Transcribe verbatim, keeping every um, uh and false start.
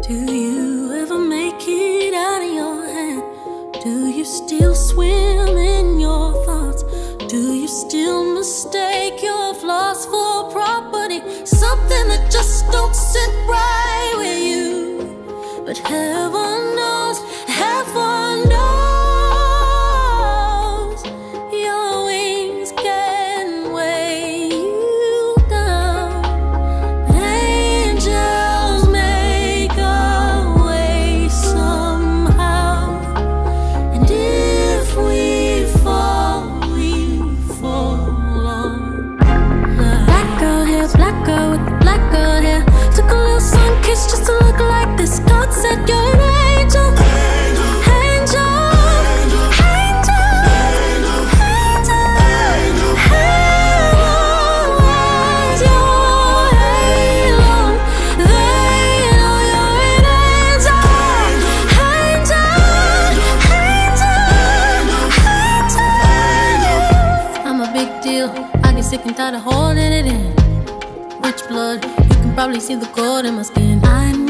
Do you ever make it out of your head? Do you still swim in your thoughts? Do you still mistake your flaws for property? Something that just don't sit right with you. But heaven knows, heaven knows, your wings can weigh you down. But angels make a way somehow. And if we fall, we fall on. Black girl hair, black girl with the black girl hair. Took a little sun kiss just to look like this. God said you're an angel. Sick and tired of holding it in. Rich blood, you can probably see the gold in my skin. I